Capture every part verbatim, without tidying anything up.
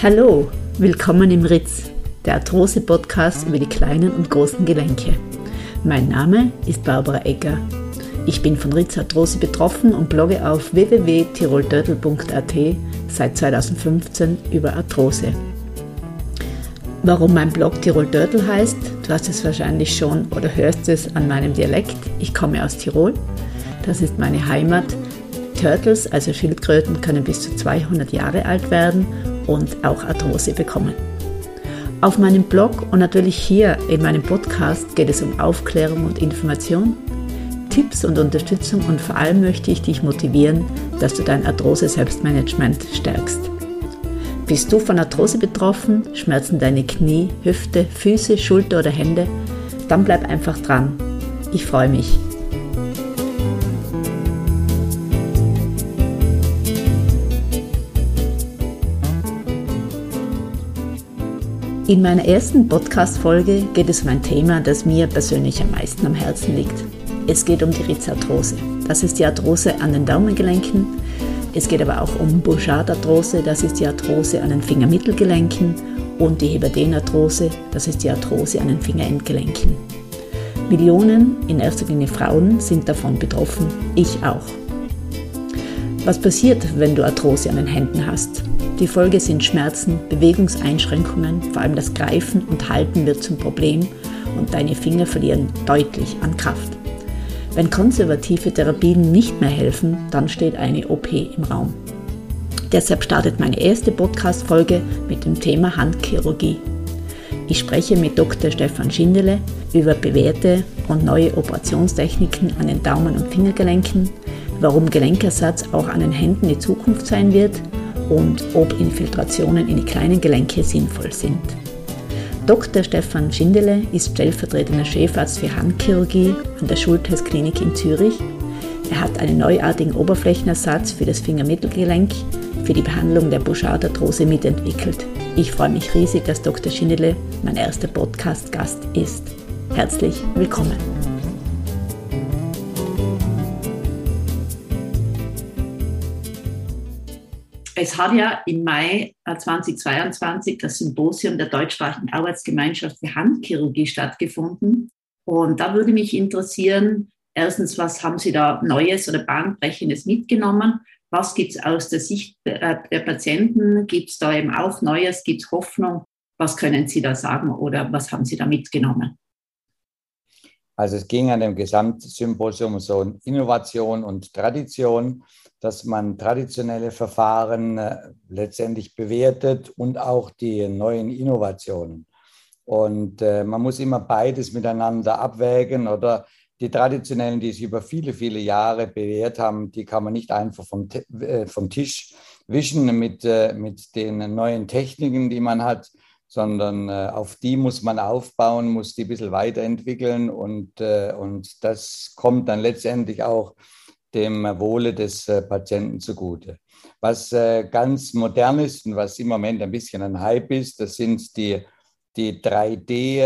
Hallo, willkommen im Ritz, der Arthrose-Podcast über die kleinen und großen Gelenke. Mein Name ist Barbara Egger. Ich bin von Ritz-Arthrose betroffen und blogge auf w w w punkt tirol turtle punkt a t seit zweitausendfünfzehn über Arthrose. Warum mein Blog Tirol Turtle heißt, du hast es wahrscheinlich schon oder hörst es an meinem Dialekt. Ich komme aus Tirol, das ist meine Heimat. Turtles, also Schildkröten, können bis zu zweihundert Jahre alt werden und auch Arthrose bekommen. Auf meinem Blog und natürlich hier in meinem Podcast geht es um Aufklärung und Information, Tipps und Unterstützung und vor allem möchte ich dich motivieren, dass du dein Arthrose-Selbstmanagement stärkst. Bist du von Arthrose betroffen? Schmerzen deine Knie, Hüfte, Füße, Schulter oder Hände? Dann bleib einfach dran. Ich freue mich. In meiner ersten Podcast-Folge geht es um ein Thema, das mir persönlich am meisten am Herzen liegt. Es geht um die Ritz-Arthrose. Das ist die Arthrose an den Daumengelenken. Es geht aber auch um Bouchard-Arthrose, das ist die Arthrose an den Fingermittelgelenken. Und die Heberden-Arthrose, das ist die Arthrose an den Fingerendgelenken. Millionen, in erster Linie Frauen, sind davon betroffen, ich auch. Was passiert, wenn du Arthrose an den Händen hast? Die Folge sind Schmerzen, Bewegungseinschränkungen, vor allem das Greifen und Halten wird zum Problem und deine Finger verlieren deutlich an Kraft. Wenn konservative Therapien nicht mehr helfen, dann steht eine O P im Raum. Deshalb startet meine erste Podcast-Folge mit dem Thema Handchirurgie. Ich spreche mit Doktor Stefan Schindele über bewährte und neue Operationstechniken an den Daumen- und Fingergelenken, warum Gelenkersatz auch an den Händen die Zukunft sein wird und ob Infiltrationen in die kleinen Gelenke sinnvoll sind. Doktor Stefan Schindele ist stellvertretender Chefarzt für Handchirurgie an der Schulthess Klinik in Zürich. Er hat einen neuartigen Oberflächenersatz für das Fingermittelgelenk für die Behandlung der Bouchard-Arthrose mitentwickelt. Ich freue mich riesig, dass Doktor Schindele mein erster Podcast-Gast ist. Herzlich willkommen. Es hat ja im Mai zweitausendzweiundzwanzig das Symposium der deutschsprachigen Arbeitsgemeinschaft für Handchirurgie stattgefunden. Und da würde mich interessieren, erstens, was haben Sie da Neues oder Bahnbrechendes mitgenommen? Was gibt es aus der Sicht der Patienten? Gibt es da eben auch Neues? Gibt es Hoffnung? Was können Sie da sagen oder was haben Sie da mitgenommen? Also es ging an dem Gesamtsymposium so um Innovation und Tradition, dass man traditionelle Verfahren äh, letztendlich bewertet und auch die neuen Innovationen. Und äh, man muss immer beides miteinander abwägen oder die traditionellen, die sich über viele, viele Jahre bewährt haben, die kann man nicht einfach vom, äh, vom Tisch wischen mit, äh, mit den neuen Techniken, die man hat, sondern äh, auf die muss man aufbauen, muss die ein bisschen weiterentwickeln und, äh, und das kommt dann letztendlich auch dem Wohle des äh, Patienten zugute. Was äh, ganz modern ist und was im Moment ein bisschen ein Hype ist, das sind die, die drei D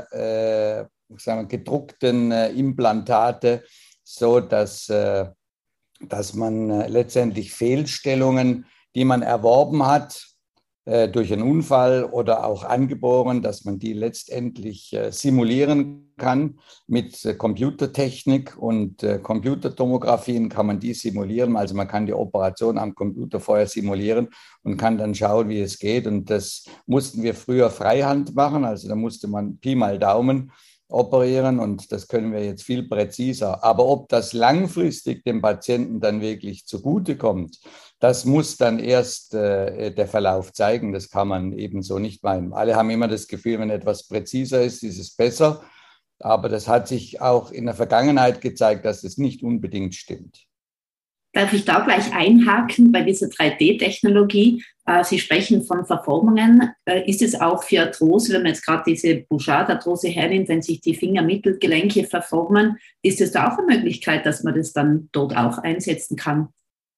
äh, sagen wir, gedruckten äh, Implantate, so dass, äh, dass man äh, letztendlich Fehlstellungen, die man erworben hat, durch einen Unfall oder auch angeboren, dass man die letztendlich äh, simulieren kann. Mit äh, Computertechnik und äh, Computertomographien kann man die simulieren. Also man kann die Operation am Computer vorher simulieren und kann dann schauen, wie es geht. Und das mussten wir früher freihand machen. Also da musste man Pi mal Daumen operieren und das können wir jetzt viel präziser. Aber ob das langfristig dem Patienten dann wirklich zugutekommt, das muss dann erst äh, der Verlauf zeigen. Das kann man eben so nicht meinen. Alle haben immer das Gefühl, wenn etwas präziser ist, ist es besser. Aber das hat sich auch in der Vergangenheit gezeigt, dass das nicht unbedingt stimmt. Darf ich da gleich einhaken bei dieser drei D-Technologie? Sie sprechen von Verformungen. Ist es auch für Arthrose, wenn man jetzt gerade diese Bouchard-Arthrose hernimmt, wenn sich die Fingermittelgelenke verformen, ist es da auch eine Möglichkeit, dass man das dann dort auch einsetzen kann?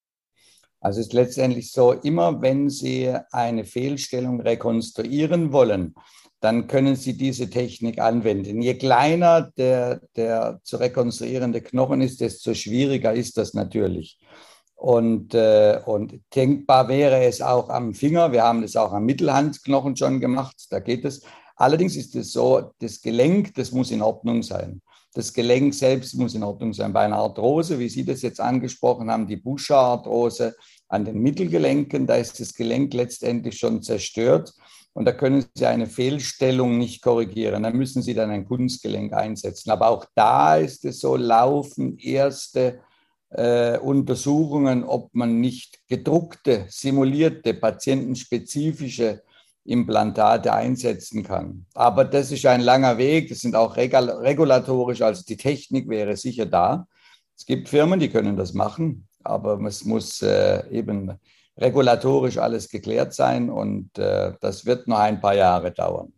Also es ist letztendlich so, immer wenn Sie eine Fehlstellung rekonstruieren wollen, dann können Sie diese Technik anwenden. Je kleiner der, der zu rekonstruierende Knochen ist, desto schwieriger ist das natürlich. Und, äh, und denkbar wäre es auch am Finger. Wir haben das auch am Mittelhandknochen schon gemacht. Da geht es. Allerdings ist es so, das Gelenk, das muss in Ordnung sein. Das Gelenk selbst muss in Ordnung sein. Bei einer Arthrose, wie Sie das jetzt angesprochen haben, die Bouchard-Arthrose an den Mittelgelenken, da ist das Gelenk letztendlich schon zerstört. Und da können Sie eine Fehlstellung nicht korrigieren. Da müssen Sie dann ein Kunstgelenk einsetzen. Aber auch da ist es so, laufen erste äh, Untersuchungen, ob man nicht gedruckte, simulierte, patientenspezifische Implantate einsetzen kann. Aber das ist ein langer Weg. Das sind auch regulatorisch, also die Technik wäre sicher da. Es gibt Firmen, die können das machen, aber es muss äh, eben regulatorisch alles geklärt sein und äh, das wird noch ein paar Jahre dauern.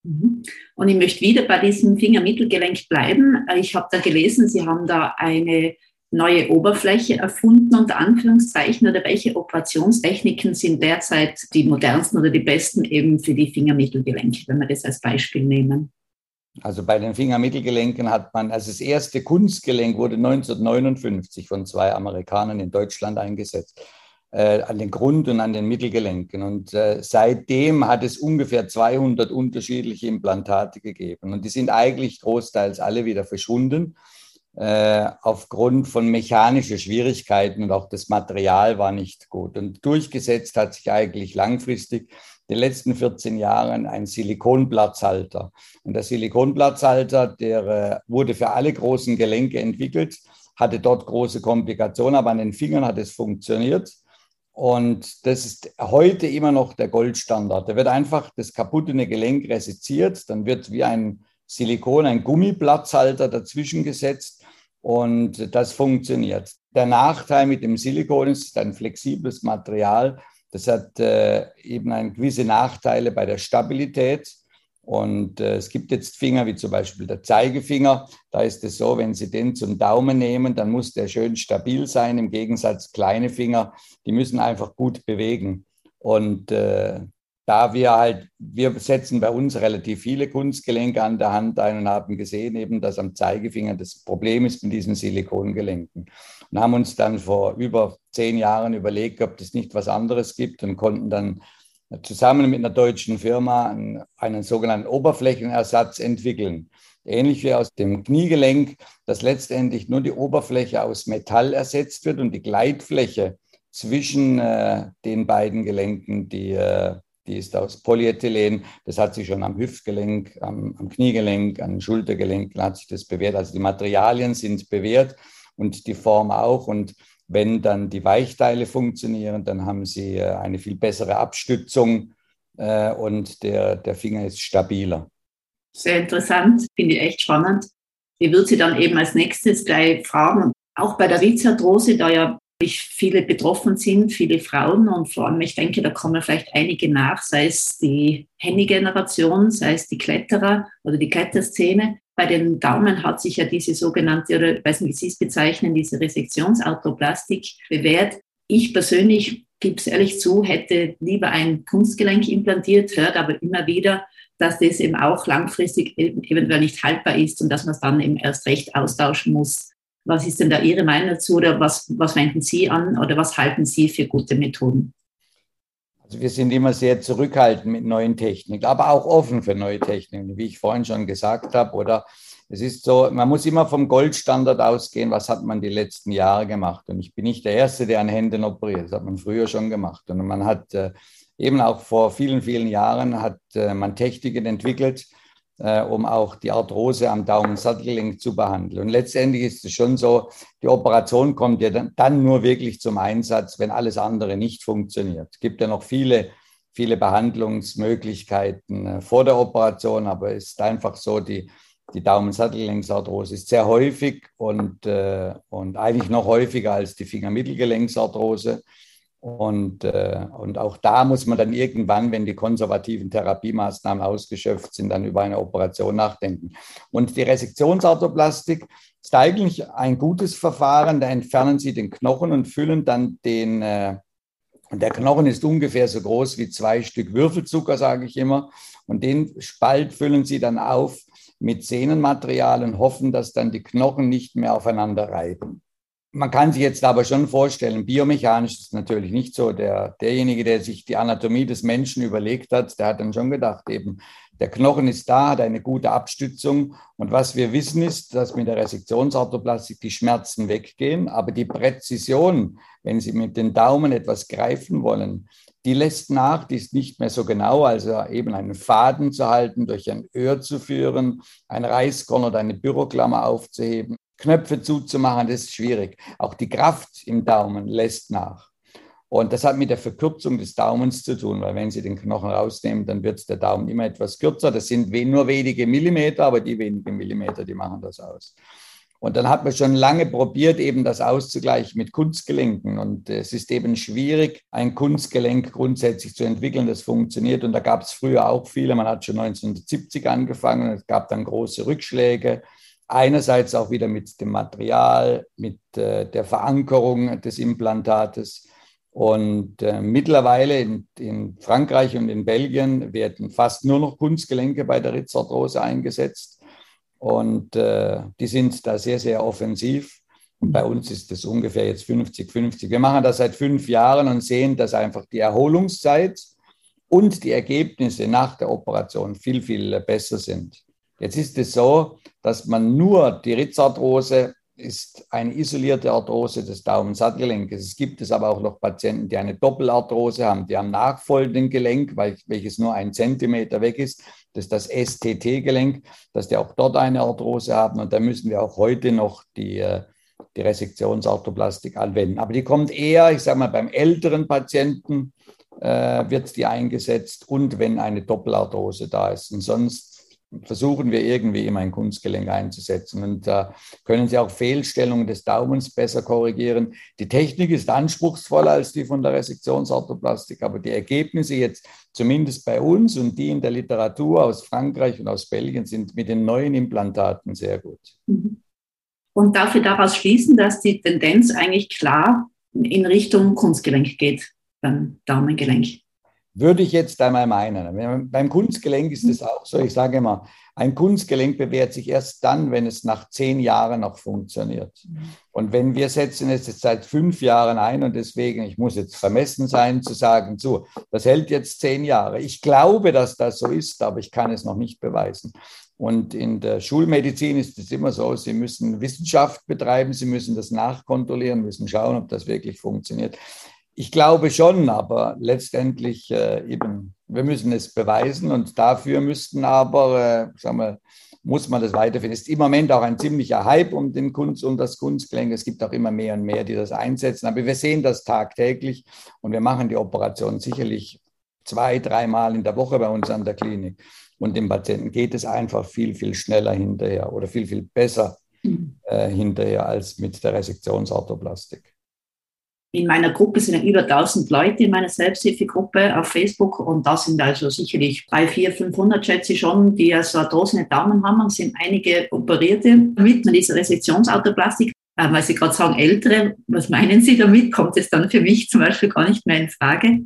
Und ich möchte wieder bei diesem Fingermittelgelenk bleiben. Ich habe da gelesen, Sie haben da eine neue Oberfläche erfunden, unter Anführungszeichen, oder welche Operationstechniken sind derzeit die modernsten oder die besten eben für die Fingermittelgelenke, wenn wir das als Beispiel nehmen? Also bei den Fingermittelgelenken hat man, also das erste Kunstgelenk wurde neunzehnhundertneunundfünfzig von zwei Amerikanern in Deutschland eingesetzt, äh, an den Grund- und an den Mittelgelenken. Und äh, seitdem hat es ungefähr zweihundert unterschiedliche Implantate gegeben. Und die sind eigentlich großteils alle wieder verschwunden, äh, aufgrund von mechanischen Schwierigkeiten, und auch das Material war nicht gut. Und durchgesetzt hat sich eigentlich langfristig in den letzten vierzehn Jahren ein Silikonplatzhalter. Und der Silikonplatzhalter, der äh, wurde für alle großen Gelenke entwickelt, hatte dort große Komplikationen, aber an den Fingern hat es funktioniert. Und das ist heute immer noch der Goldstandard. Da wird einfach das kaputte Gelenk resiziert, dann wird wie ein Silikon, ein Gummiplatzhalter dazwischen gesetzt und das funktioniert. Der Nachteil mit dem Silikon ist, es ist ein flexibles Material. Das hat äh, eben eine gewisse Nachteile bei der Stabilität. Und äh, es gibt jetzt Finger, wie zum Beispiel der Zeigefinger. Da ist es so, wenn Sie den zum Daumen nehmen, dann muss der schön stabil sein. Im Gegensatz kleine Finger, die müssen einfach gut bewegen. Und äh, da wir halt, wir setzen bei uns relativ viele Kunstgelenke an der Hand ein und haben gesehen eben, dass am Zeigefinger das Problem ist mit diesen Silikongelenken. Und haben uns dann vor über zehn Jahren überlegt, ob es nicht was anderes gibt und konnten dann zusammen mit einer deutschen Firma einen, einen sogenannten Oberflächenersatz entwickeln. Ähnlich wie aus dem Kniegelenk, dass letztendlich nur die Oberfläche aus Metall ersetzt wird und die Gleitfläche zwischen äh, den beiden Gelenken, die, äh, die ist aus Polyethylen. Das hat sich schon am Hüftgelenk, am, am Kniegelenk, am Schultergelenk hat sich das bewährt. Also die Materialien sind bewährt und die Form auch. Und wenn dann die Weichteile funktionieren, dann haben sie eine viel bessere Abstützung äh, und der, der Finger ist stabiler. Sehr interessant, finde ich echt spannend. Ich würde Sie dann eben als nächstes gleich fragen, auch bei der Rizarthrose, da ja viele betroffen sind, viele Frauen und vor allem, ich denke, da kommen vielleicht einige nach, sei es die Henny-Generation, sei es die Kletterer oder die Kletterszene. Bei den Daumen hat sich ja diese sogenannte, oder ich weiß nicht, wie Sie es bezeichnen, diese Resektionsarthroplastik bewährt. Ich persönlich, gebe es ehrlich zu, hätte lieber ein Kunstgelenk implantiert, hört aber immer wieder, dass das eben auch langfristig eventuell nicht haltbar ist und dass man es dann eben erst recht austauschen muss. Was ist denn da Ihre Meinung dazu oder was, was wenden Sie an oder was halten Sie für gute Methoden? Also wir sind immer sehr zurückhaltend mit neuen Techniken, aber auch offen für neue Techniken, wie ich vorhin schon gesagt habe. Oder es ist so, man muss immer vom Goldstandard ausgehen, was hat man die letzten Jahre gemacht. Und ich bin nicht der Erste, der an Händen operiert, das hat man früher schon gemacht. Und man hat äh, eben auch vor vielen, vielen Jahren hat äh, man Techniken entwickelt, äh, um auch die Arthrose am Daumensattelgelenk zu behandeln. Und letztendlich ist es schon so, die Operation kommt ja dann, dann nur wirklich zum Einsatz, wenn alles andere nicht funktioniert. Es gibt ja noch viele, viele Behandlungsmöglichkeiten äh, vor der Operation, aber es ist einfach so, die, die Daumensattelgelenksarthrose ist sehr häufig und, äh, und eigentlich noch häufiger als die Fingermittelgelenksarthrose. Und, äh, und auch da muss man dann irgendwann, wenn die konservativen Therapiemaßnahmen ausgeschöpft sind, dann über eine Operation nachdenken. Und die Resektionsarthroplastik ist eigentlich ein gutes Verfahren. Da entfernen Sie den Knochen und füllen dann den, äh, und der Knochen ist ungefähr so groß wie zwei Stück Würfelzucker, sage ich immer. Und den Spalt füllen Sie dann auf mit Sehnenmaterial und hoffen, dass dann die Knochen nicht mehr aufeinander reiben. Man kann sich jetzt aber schon vorstellen, biomechanisch ist es natürlich nicht so. Der, derjenige, der sich die Anatomie des Menschen überlegt hat, der hat dann schon gedacht, eben der Knochen ist da, hat eine gute Abstützung. Und was wir wissen ist, dass mit der Resektionsarthroplastik die Schmerzen weggehen, aber die Präzision, wenn Sie mit den Daumen etwas greifen wollen, die lässt nach, die ist nicht mehr so genau, also eben einen Faden zu halten, durch ein Öhr zu führen, ein Reißkorn oder eine Büroklammer aufzuheben, Knöpfe zuzumachen, das ist schwierig. Auch die Kraft im Daumen lässt nach. Und das hat mit der Verkürzung des Daumens zu tun, weil wenn Sie den Knochen rausnehmen, dann wird der Daumen immer etwas kürzer. Das sind nur wenige Millimeter, aber die wenigen Millimeter, die machen das aus. Und dann hat man schon lange probiert, eben das auszugleichen mit Kunstgelenken. Und es ist eben schwierig, ein Kunstgelenk grundsätzlich zu entwickeln, das funktioniert. Und da gab es früher auch viele. Man hat schon neunzehnhundertsiebzig angefangen und es gab dann große Rückschläge. Einerseits auch wieder mit dem Material, mit äh, der Verankerung des Implantates. Und äh, mittlerweile in, in Frankreich und in Belgien werden fast nur noch Kunstgelenke bei der Ritzarthrose eingesetzt. Und äh, die sind da sehr, sehr offensiv. Und bei uns ist das ungefähr jetzt fünfzig fünfzig. Wir machen das seit fünf Jahren und sehen, dass einfach die Erholungszeit und die Ergebnisse nach der Operation viel, viel besser sind. Jetzt ist es so, dass man nur die Ritzarthrose ist eine isolierte Arthrose des Daumensattelgelenkes. Es gibt es aber auch noch Patienten, die eine Doppelarthrose haben, die am nachfolgenden Gelenk, welches nur ein Zentimeter weg ist, das ist das S T T-Gelenk, dass die auch dort eine Arthrose haben. Und da müssen wir auch heute noch die, die Resektionsarthroplastik anwenden. Aber die kommt eher, ich sage mal, beim älteren Patienten äh, wird die eingesetzt und wenn eine Doppelarthrose da ist. Und sonst versuchen wir irgendwie immer ein Kunstgelenk einzusetzen. Und da äh, können Sie auch Fehlstellungen des Daumens besser korrigieren. Die Technik ist anspruchsvoller als die von der Resektionsarthroplastik, aber die Ergebnisse jetzt zumindest bei uns und die in der Literatur aus Frankreich und aus Belgien sind mit den neuen Implantaten sehr gut. Und darf ich daraus schließen, dass die Tendenz eigentlich klar in Richtung Kunstgelenk geht beim Daumengelenk? Würde ich jetzt einmal meinen. Beim Kunstgelenk ist es auch so, ich sage immer, ein Kunstgelenk bewährt sich erst dann, wenn es nach zehn Jahren noch funktioniert. Und wenn wir setzen es jetzt seit fünf Jahren ein und deswegen, ich muss jetzt vermessen sein, zu sagen, so, das hält jetzt zehn Jahre. Ich glaube, dass das so ist, aber ich kann es noch nicht beweisen. Und in der Schulmedizin ist es immer so, Sie müssen Wissenschaft betreiben, Sie müssen das nachkontrollieren, müssen schauen, ob das wirklich funktioniert. Ich glaube schon, aber letztendlich äh, eben, wir müssen es beweisen und dafür müssten aber, äh, sagen wir, muss man das weiterfinden. Es ist im Moment auch ein ziemlicher Hype um, den Kunst, um das Kunstgelenk. Es gibt auch immer mehr und mehr, die das einsetzen, aber wir sehen das tagtäglich und wir machen die Operation sicherlich zwei, dreimal in der Woche bei uns an der Klinik. Und dem Patienten geht es einfach viel, viel schneller hinterher oder viel, viel besser äh, hinterher als mit der Resektionsarthroplastik. In meiner Gruppe sind ja über tausend Leute in meiner Selbsthilfegruppe auf Facebook und da sind also sicherlich dreihundert, vierhundert, fünfhundert, schätze ich schon, die also arthrosene Daumen haben und sind einige Operierte mit dieser Resektionsarthroplastik. Äh, weil Sie gerade sagen, Ältere, was meinen Sie damit? Kommt es dann für mich zum Beispiel gar nicht mehr in Frage?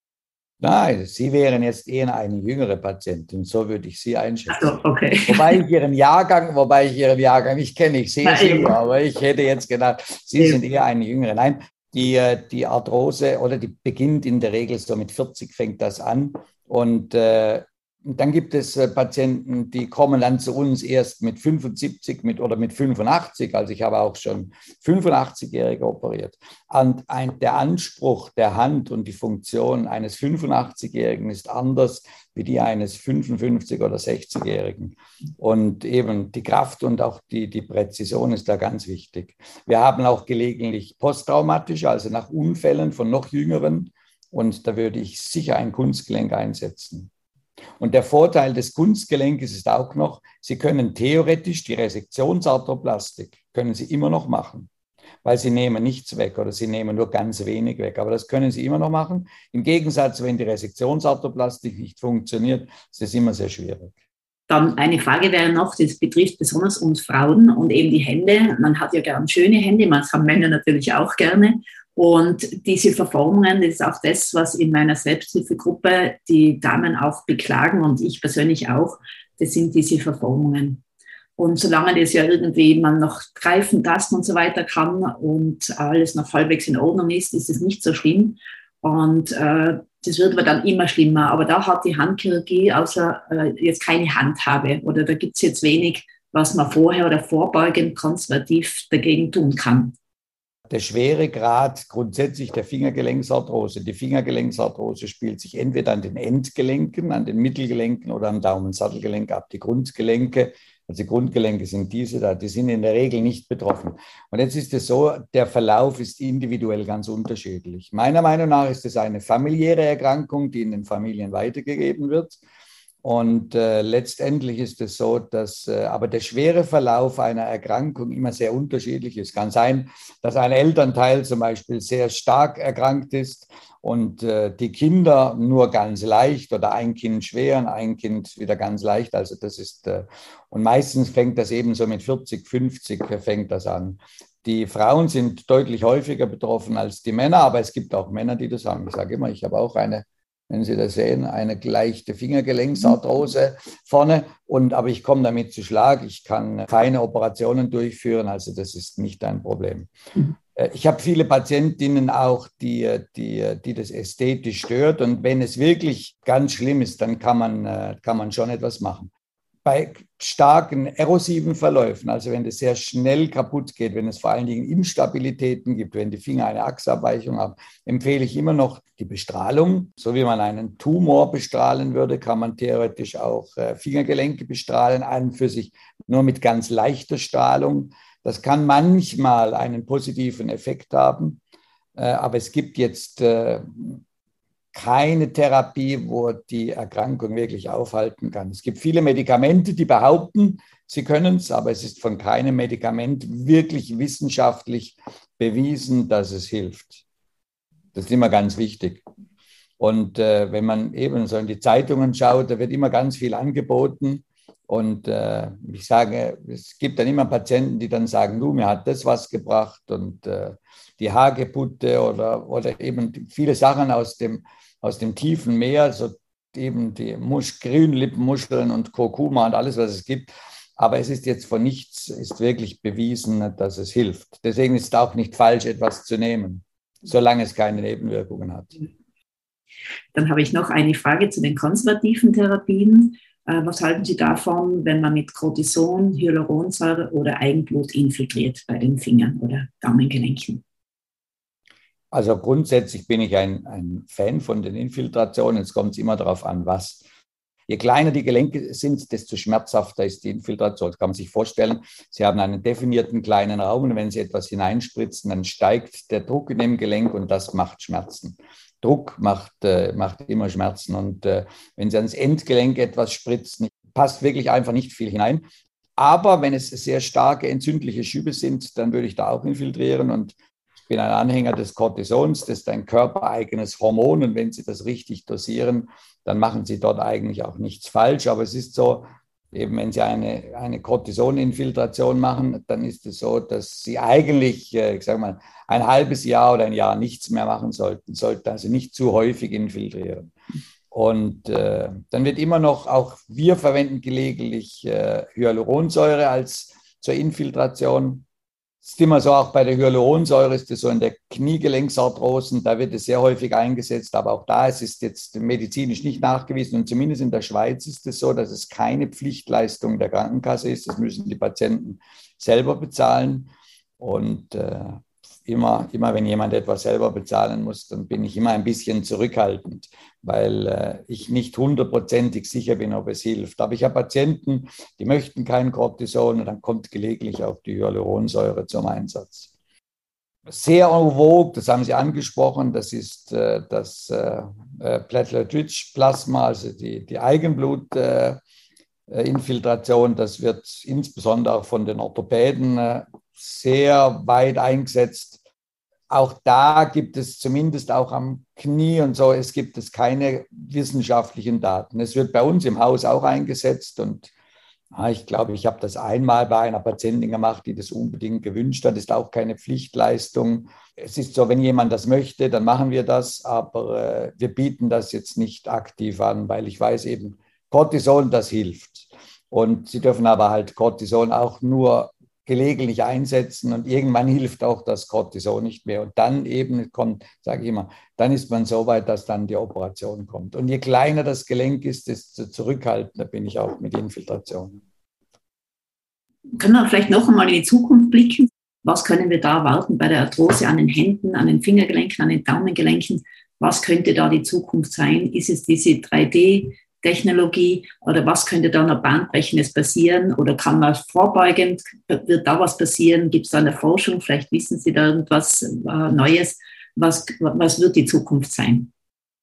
Nein, Sie wären jetzt eher eine jüngere Patientin, so würde ich Sie einschätzen. Also, okay. Wobei ich Ihren Jahrgang, wobei ich Ihren Jahrgang nicht kenne, ich sehe Sie, aber ich hätte jetzt gedacht, Sie sind eher eine jüngere. Nein, Die, die Arthrose oder die beginnt in der Regel so mit vierzig fängt das an und äh, dann gibt es äh, Patienten, die kommen dann zu uns erst mit fünfundsiebzig mit, oder mit fünfundachtzig, also ich habe auch schon fünfundachtzigjährige operiert. Und ein, der Anspruch der Hand und die Funktion eines fünfundachtzigjährigen ist anders wie die eines fünfundfünfzig- oder sechzigjährigen. Und eben die Kraft und auch die, die Präzision ist da ganz wichtig. Wir haben auch gelegentlich posttraumatische, also nach Unfällen von noch Jüngeren. Und da würde ich sicher ein Kunstgelenk einsetzen. Und der Vorteil des Kunstgelenkes ist auch noch, Sie können theoretisch die Resektionsarthroplastik, können Sie immer noch machen, weil Sie nehmen nichts weg oder Sie nehmen nur ganz wenig weg. Aber das können Sie immer noch machen. Im Gegensatz, wenn die Resektionsarthroplastik nicht funktioniert, ist es immer sehr schwierig. Dann eine Frage wäre noch, das betrifft besonders uns Frauen und eben die Hände. Man hat ja gern schöne Hände, man haben Männer natürlich auch gerne. Und diese Verformungen, das ist auch das, was in meiner Selbsthilfegruppe die Damen auch beklagen und ich persönlich auch, das sind diese Verformungen. Und solange das ja irgendwie man noch greifen, tasten und so weiter kann und alles noch halbwegs in Ordnung ist, ist es nicht so schlimm. Und äh, das wird aber dann immer schlimmer. Aber da hat die Handchirurgie außer äh, jetzt keine Handhabe. Oder da gibt es jetzt wenig, was man vorher oder vorbeugend konservativ dagegen tun kann. Der Schweregrad grundsätzlich der Fingergelenksarthrose. Die Fingergelenksarthrose spielt sich entweder an den Endgelenken, an den Mittelgelenken oder am Daumensattelgelenk ab. Die Grundgelenke, also die Grundgelenke sind diese da, die sind in der Regel nicht betroffen. Und jetzt ist es so, der Verlauf ist individuell ganz unterschiedlich. Meiner Meinung nach ist es eine familiäre Erkrankung, die in den Familien weitergegeben wird. Und äh, letztendlich ist es so, dass äh, aber der schwere Verlauf einer Erkrankung immer sehr unterschiedlich ist. Kann sein, dass ein Elternteil zum Beispiel sehr stark erkrankt ist und äh, die Kinder nur ganz leicht oder ein Kind schwer und ein Kind wieder ganz leicht. Also das ist, äh, und meistens fängt das eben so mit vierzig, fünfzig fängt das an. Die Frauen sind deutlich häufiger betroffen als die Männer, aber es gibt auch Männer, die das haben. Ich sage immer, ich habe auch eine, wenn Sie das sehen, eine leichte Fingergelenksarthrose vorne. Und, aber ich komme damit zu Schlag. Ich kann keine Operationen durchführen. Also das ist nicht ein Problem. Mhm. Ich habe viele Patientinnen auch, die, die, die das ästhetisch stört. Und wenn es wirklich ganz schlimm ist, dann kann man, kann man schon etwas machen. Bei starken erosiven Verläufen, also wenn es sehr schnell kaputt geht, wenn es vor allen Dingen Instabilitäten gibt, wenn die Finger eine Achsabweichung haben, empfehle ich immer noch die Bestrahlung. So wie man einen Tumor bestrahlen würde, kann man theoretisch auch Fingergelenke bestrahlen, an und für sich nur mit ganz leichter Strahlung. Das kann manchmal einen positiven Effekt haben, aber es gibt jetzt keine Therapie, wo die Erkrankung wirklich aufhalten kann. Es gibt viele Medikamente, die behaupten, sie können es, aber es ist von keinem Medikament wirklich wissenschaftlich bewiesen, dass es hilft. Das ist immer ganz wichtig. Und äh, wenn man eben so in die Zeitungen schaut, da wird immer ganz viel angeboten. Und äh, ich sage, es gibt dann immer Patienten, die dann sagen, du, mir hat das was gebracht und äh, die Hagebutte oder, oder eben viele Sachen aus dem, aus dem tiefen Meer, so eben die Musch, Grünlippenmuscheln und Kurkuma und alles, was es gibt. Aber es ist jetzt von nichts, ist wirklich bewiesen, dass es hilft. Deswegen ist es auch nicht falsch, etwas zu nehmen, solange es keine Nebenwirkungen hat. Dann habe ich noch eine Frage zu den konservativen Therapien. Was halten Sie davon, wenn man mit Cortison, Hyaluronsäure oder Eigenblut infiltriert bei den Fingern oder Daumengelenken? Also grundsätzlich bin ich ein, ein Fan von den Infiltrationen. Es kommt immer darauf an, was. Je kleiner die Gelenke sind, desto schmerzhafter ist die Infiltration. Das kann man sich vorstellen. Sie haben einen definierten kleinen Raum und wenn Sie etwas hineinspritzen, dann steigt der Druck in dem Gelenk und das macht Schmerzen. Druck macht, äh, macht immer Schmerzen und äh, wenn Sie ans Endgelenk etwas spritzen, passt wirklich einfach nicht viel hinein. Aber wenn es sehr starke entzündliche Schübe sind, dann würde ich da auch infiltrieren und ich bin ein Anhänger des Cortisons, das ist ein körpereigenes Hormon und wenn Sie das richtig dosieren, dann machen Sie dort eigentlich auch nichts falsch. Aber es ist so, eben wenn Sie eine, eine Cortisoninfiltration machen, dann ist es so, dass Sie eigentlich, ich sage mal, ein halbes Jahr oder ein Jahr nichts mehr machen sollten, sollten also nicht zu häufig infiltrieren. Und äh, dann wird immer noch, auch wir verwenden gelegentlich äh, Hyaluronsäure als zur Infiltration. Es ist immer so, auch bei der Hyaluronsäure ist es so in der Kniegelenksarthrosen, da wird es sehr häufig eingesetzt, aber auch da ist es jetzt medizinisch nicht nachgewiesen und zumindest in der Schweiz ist es so, dass es keine Pflichtleistung der Krankenkasse ist, das müssen die Patienten selber bezahlen und äh, immer, immer wenn jemand etwas selber bezahlen muss, dann bin ich immer ein bisschen zurückhaltend, weil äh, ich nicht hundertprozentig sicher bin, ob es hilft. Aber ich habe Patienten, die möchten kein Cortison und dann kommt gelegentlich auch die Hyaluronsäure zum Einsatz. Sehr en vogue, das haben Sie angesprochen, das ist äh, das äh, Platelet-Rich Plasma, also die, die Eigenblutinfiltration. Äh, das wird insbesondere auch von den Orthopäden äh, sehr weit eingesetzt. Auch da gibt es zumindest auch am Knie und so, es gibt es keine wissenschaftlichen Daten. Es wird bei uns im Haus auch eingesetzt und ah, ich glaube, ich habe das einmal bei einer Patientin gemacht, die das unbedingt gewünscht hat. Das ist auch keine Pflichtleistung. Es ist so, wenn jemand das möchte, dann machen wir das, aber äh, wir bieten das jetzt nicht aktiv an, weil ich weiß eben, Cortison, das hilft. Und sie dürfen aber halt Cortison auch nur gelegentlich einsetzen und irgendwann hilft auch das Cortison nicht mehr. Und dann eben kommt, sage ich immer, dann ist man so weit, dass dann die Operation kommt. Und je kleiner das Gelenk ist, desto zurückhaltender bin ich auch mit Infiltration. Können wir vielleicht noch einmal in die Zukunft blicken? Was können wir da erwarten bei der Arthrose an den Händen, an den Fingergelenken, an den Daumengelenken? Was könnte da die Zukunft sein? Ist es diese drei D Technologie oder was könnte da noch Bahnbrechendes passieren oder kann man vorbeugend, wird da was passieren, gibt es da eine Forschung, vielleicht wissen Sie da irgendwas äh, Neues, was, was wird die Zukunft sein?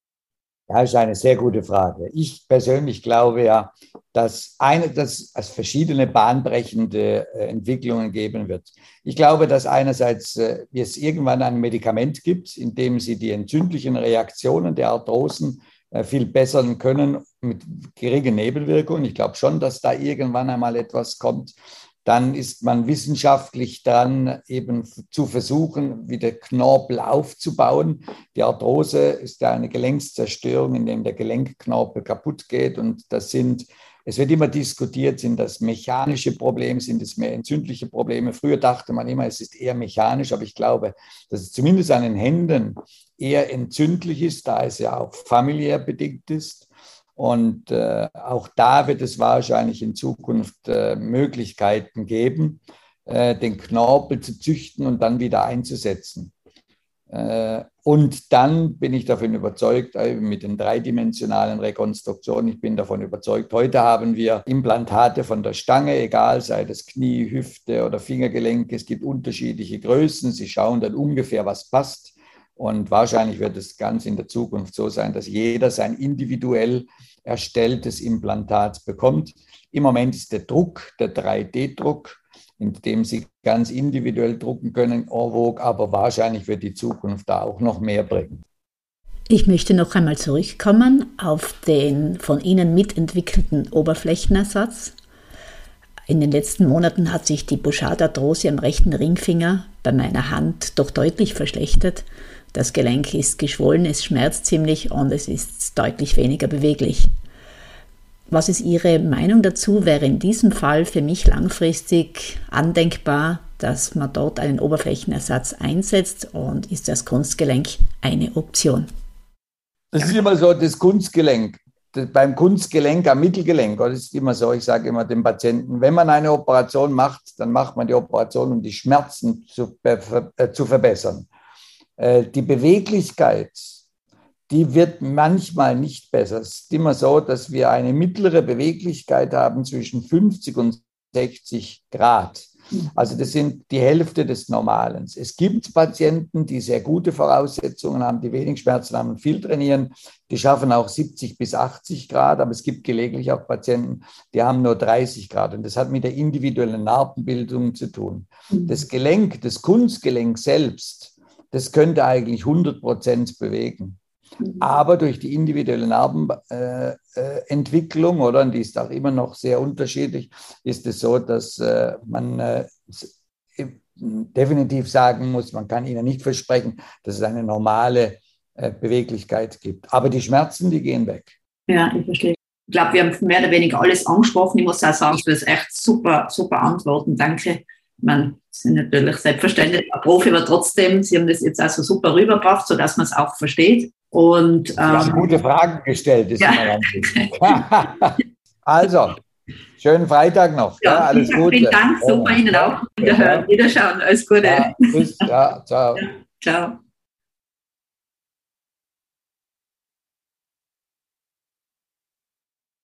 Ja, ist eine sehr gute Frage. Ich persönlich glaube ja, dass, eine, dass es verschiedene bahnbrechende äh, Entwicklungen geben wird. Ich glaube, dass einerseits äh, es irgendwann ein Medikament gibt, in dem Sie die entzündlichen Reaktionen der Arthrosen viel bessern können mit geringen Nebenwirkungen. Ich glaube schon, dass da irgendwann einmal etwas kommt. Dann ist man wissenschaftlich dran, eben zu versuchen, wieder Knorpel aufzubauen. Die Arthrose ist ja eine Gelenkszerstörung, in der der Gelenkknorpel kaputt geht. Und das sind, es wird immer diskutiert, sind das mechanische Probleme, sind es mehr entzündliche Probleme. Früher dachte man immer, es ist eher mechanisch, aber ich glaube, dass es zumindest an den Händen eher entzündlich ist, da es ja auch familiär bedingt ist. Und äh, auch da wird es wahrscheinlich in Zukunft äh, Möglichkeiten geben, äh, den Knorpel zu züchten und dann wieder einzusetzen. Äh, und dann bin ich davon überzeugt, äh, mit den dreidimensionalen Rekonstruktionen, ich bin davon überzeugt, heute haben wir Implantate von der Stange, egal, sei das Knie, Hüfte oder Fingergelenk, es gibt unterschiedliche Größen, sie schauen dann ungefähr, was passt. Und wahrscheinlich wird es ganz in der Zukunft so sein, dass jeder sein individuell erstelltes Implantat bekommt. Im Moment ist der Druck, der drei D Druck, in dem Sie ganz individuell drucken können, en vogue, aber wahrscheinlich wird die Zukunft da auch noch mehr bringen. Ich möchte noch einmal zurückkommen auf den von Ihnen mitentwickelten Oberflächenersatz. In den letzten Monaten hat sich die Bouchard-Arthrose am rechten Ringfinger bei meiner Hand doch deutlich verschlechtert. Das Gelenk ist geschwollen, es schmerzt ziemlich und es ist deutlich weniger beweglich. Was ist Ihre Meinung dazu? Wäre in diesem Fall für mich langfristig andenkbar, dass man dort einen Oberflächenersatz einsetzt und ist das Kunstgelenk eine Option? Das ist immer so, das Kunstgelenk. Beim Kunstgelenk am Mittelgelenk, das ist immer so, ich sage immer dem Patienten, wenn man eine Operation macht, dann macht man die Operation, um die Schmerzen zu, äh, zu verbessern. Äh, die Beweglichkeit, die wird manchmal nicht besser. Es ist immer so, dass wir eine mittlere Beweglichkeit haben zwischen fünfzig und sechzig Grad. Also das sind die Hälfte des Normalen. Es gibt Patienten, die sehr gute Voraussetzungen haben, die wenig Schmerzen haben und viel trainieren. Die schaffen auch siebzig bis achtzig Grad, aber es gibt gelegentlich auch Patienten, die haben nur dreißig Grad. Und das hat mit der individuellen Narbenbildung zu tun. Das Gelenk, das Kunstgelenk selbst, das könnte eigentlich hundert Prozent bewegen. Aber durch die individuelle Narbenentwicklung, äh, oder, und die ist auch immer noch sehr unterschiedlich, ist es so, dass äh, man äh, definitiv sagen muss, man kann Ihnen nicht versprechen, dass es eine normale äh, Beweglichkeit gibt. Aber die Schmerzen, die gehen weg. Ja, ich verstehe. Ich glaube, wir haben mehr oder weniger alles angesprochen. Ich muss auch sagen, das ist echt super, super Antworten. Danke. Man sind natürlich selbstverständlich ein Profi, aber trotzdem, Sie haben das jetzt auch so super rübergebracht, sodass man es auch versteht. Und, ähm, Sie haben gute Fragen gestellt. Ist ja. Also, schönen Freitag noch. Ja, ja, alles Gute. Vielen Dank, super Ihnen auch. Wiederhören, Wiederschauen, alles Gute. Ja, tschüss, ja, ciao. Ja, ciao.